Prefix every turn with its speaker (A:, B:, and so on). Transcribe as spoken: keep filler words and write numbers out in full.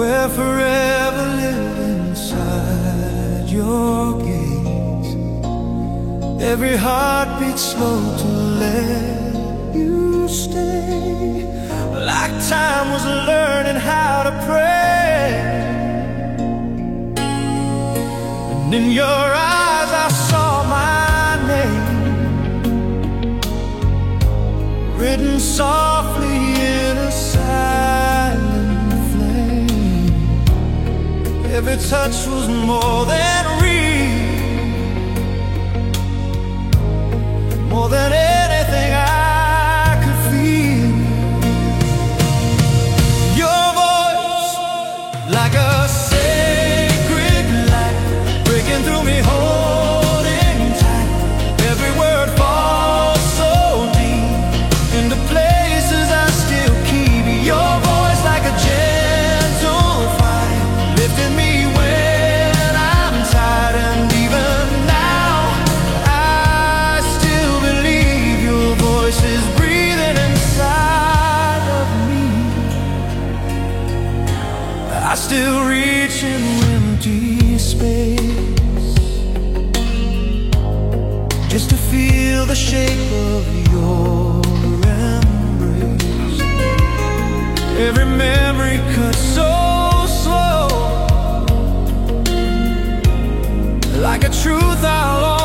A: where forever live inside your gaze. Every heartbeat slow to let you stay, like time was learning how to pray. And in your eyes I saw my name, written softly in a silent flame. Every touch was more than real, more than anything I could feel. Your voice, like a sacred light, breaking through me, holding tight. Every word falls so deep into places I still keep. Your voice, like a gentle fire, lifting me when I'm tired. And even now I still believe your voice is breathing inside of me. I still reach into empty space just to feel the shape of your embrace. Every memory cut so slow, like a truth I'll